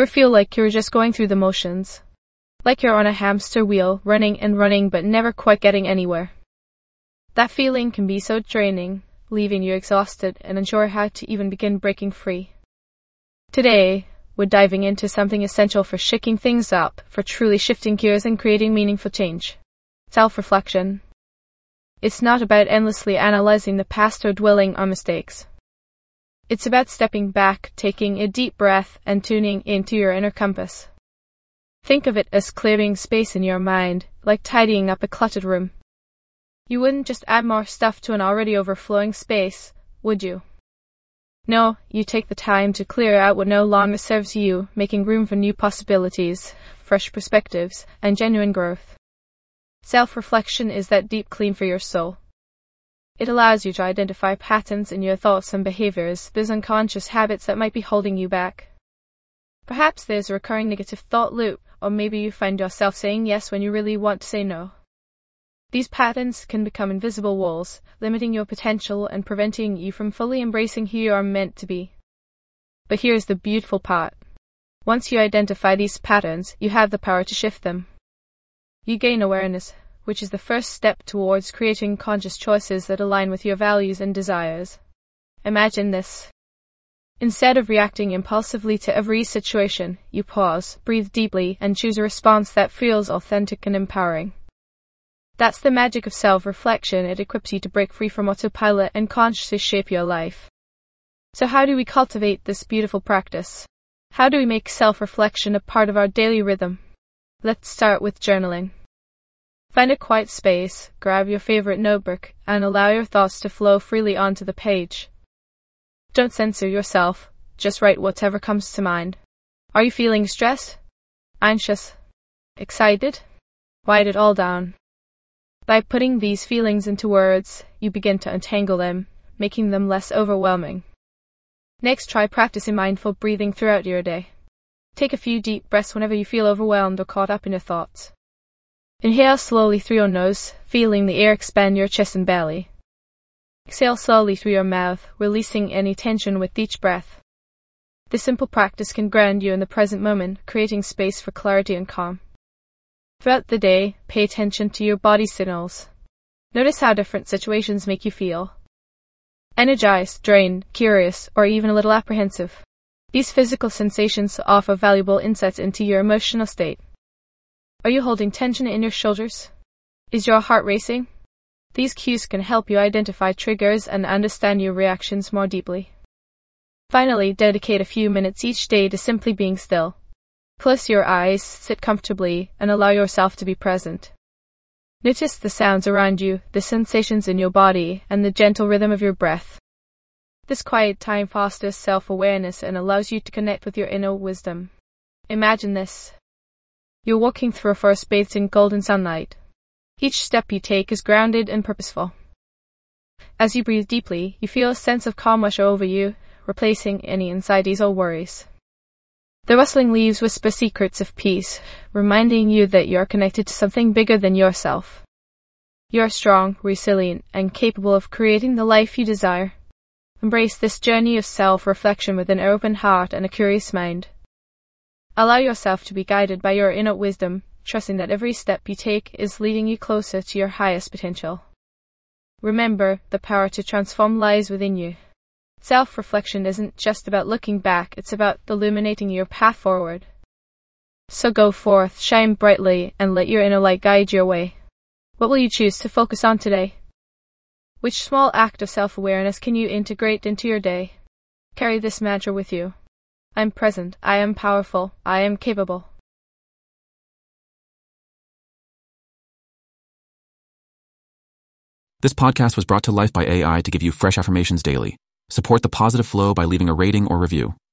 Ever feel like you're just going through the motions? Like you're on a hamster wheel, running and running but never quite getting anywhere? That feeling can be so draining, leaving you exhausted and unsure how to even begin breaking free. Today, we're diving into something essential for shaking things up, for truly shifting gears and creating meaningful change. Self-reflection. It's not about endlessly analyzing the past or dwelling on mistakes. It's about stepping back, taking a deep breath, and tuning into your inner compass. Think of it as clearing space in your mind, like tidying up a cluttered room. You wouldn't just add more stuff to an already overflowing space, would you? No, you take the time to clear out what no longer serves you, making room for new possibilities, fresh perspectives, and genuine growth. Self-reflection is that deep clean for your soul. It allows you to identify patterns in your thoughts and behaviors, those unconscious habits that might be holding you back. Perhaps there's a recurring negative thought loop, or maybe you find yourself saying yes when you really want to say no. These patterns can become invisible walls, limiting your potential and preventing you from fully embracing who you are meant to be. But here's the beautiful part. Once you identify these patterns, you have the power to shift them. You gain awareness, which is the first step towards creating conscious choices that align with your values and desires. Imagine this. Instead of reacting impulsively to every situation, you pause, breathe deeply, and choose a response that feels authentic and empowering. That's the magic of self-reflection. It equips you to break free from autopilot and consciously shape your life. So how do we cultivate this beautiful practice? How do we make self-reflection a part of our daily rhythm? Let's start with journaling. Find a quiet space, grab your favorite notebook, and allow your thoughts to flow freely onto the page. Don't censor yourself, just write whatever comes to mind. Are you feeling stressed? Anxious? Excited? Write it all down. By putting these feelings into words, you begin to untangle them, making them less overwhelming. Next, try practicing mindful breathing throughout your day. Take a few deep breaths whenever you feel overwhelmed or caught up in your thoughts. Inhale slowly through your nose, feeling the air expand your chest and belly. Exhale slowly through your mouth, releasing any tension with each breath. This simple practice can ground you in the present moment, creating space for clarity and calm. Throughout the day, pay attention to your body signals. Notice how different situations make you feel. Energized, drained, curious, or even a little apprehensive. These physical sensations offer valuable insights into your emotional state. Are you holding tension in your shoulders? Is your heart racing? These cues can help you identify triggers and understand your reactions more deeply. Finally, dedicate a few minutes each day to simply being still. Close your eyes, sit comfortably, and allow yourself to be present. Notice the sounds around you, the sensations in your body, and the gentle rhythm of your breath. This quiet time fosters self-awareness and allows you to connect with your inner wisdom. Imagine this. You're walking through a forest bathed in golden sunlight. Each step you take is grounded and purposeful. As you breathe deeply, you feel a sense of calm wash over you, replacing any anxieties or worries. The rustling leaves whisper secrets of peace, reminding you that you are connected to something bigger than yourself. You are strong, resilient, and capable of creating the life you desire. Embrace this journey of self-reflection with an open heart and a curious mind. Allow yourself to be guided by your inner wisdom, trusting that every step you take is leading you closer to your highest potential. Remember, the power to transform lies within you. Self-reflection isn't just about looking back, it's about illuminating your path forward. So go forth, shine brightly, and let your inner light guide your way. What will you choose to focus on today? Which small act of self-awareness can you integrate into your day? Carry this mantra with you. I'm present, I am powerful, I am capable. This podcast was brought to life by AI to give you fresh affirmations daily. Support the positive flow by leaving a rating or review.